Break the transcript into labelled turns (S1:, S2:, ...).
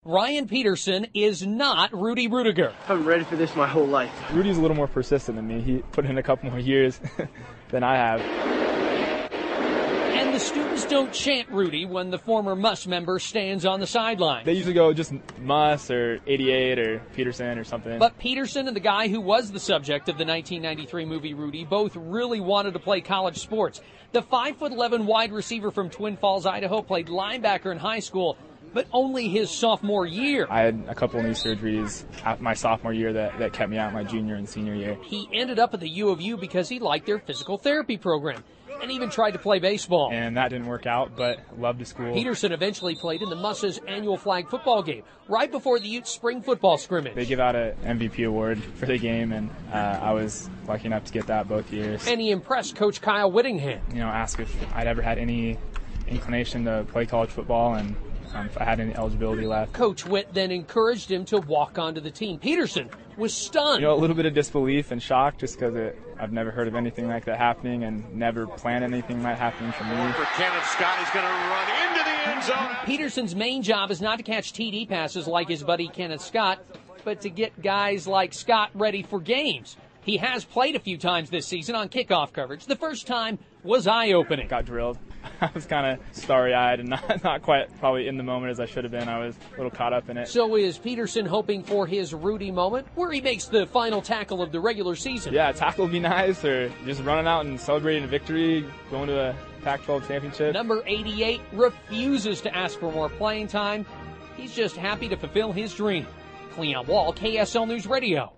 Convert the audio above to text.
S1: Ryan Peterson is not Rudy Rudiger.
S2: I've been ready for this my whole life.
S3: Rudy's a little more persistent than me. He put in a couple more years than I have.
S1: And the students don't chant Rudy when the former Muss member stands on the sideline.
S3: They usually go just Muss or 88 or Peterson or something.
S1: But Peterson and the guy who was the subject of the 1993 movie Rudy both really wanted to play college sports. The 5'11" wide receiver from Twin Falls, Idaho, played linebacker in high school, but only his sophomore year.
S3: I had a couple knee surgeries my sophomore year that kept me out my junior and senior year.
S1: He ended up at the U of U because he liked their physical therapy program and even tried to play baseball.
S3: And that didn't work out, but loved the school.
S1: Peterson eventually played in the Musses' annual flag football game right before the Utes' spring football scrimmage.
S3: They give out an MVP award for the game, and I was lucky enough to get that both years.
S1: And he impressed Coach Kyle Whittingham.
S3: Asked if I'd ever had any inclination to play college football and if I had any eligibility left.
S1: Coach Witt then encouraged him to walk onto the team. Peterson was stunned.
S3: A little bit of disbelief and shock just because I've never heard of anything like that happening and never planned anything like that happening for me.
S4: For Kenneth Scott, he's going to run into the end zone.
S1: Peterson's main job is not to catch TD passes like his buddy Kenneth Scott, but to get guys like Scott ready for games. He has played a few times this season on kickoff coverage. The first time was eye-opening.
S3: Got drilled. I was kind of starry-eyed and not quite probably in the moment as I should have been. I was a little caught up in it.
S1: So is Peterson hoping for his Rudy moment, where he makes the final tackle of the regular season?
S3: Yeah, tackle would be nice, or just running out and celebrating a victory, going to a Pac-12 championship.
S1: Number 88 refuses to ask for more playing time. He's just happy to fulfill his dream. Cleon Wall, KSL News Radio.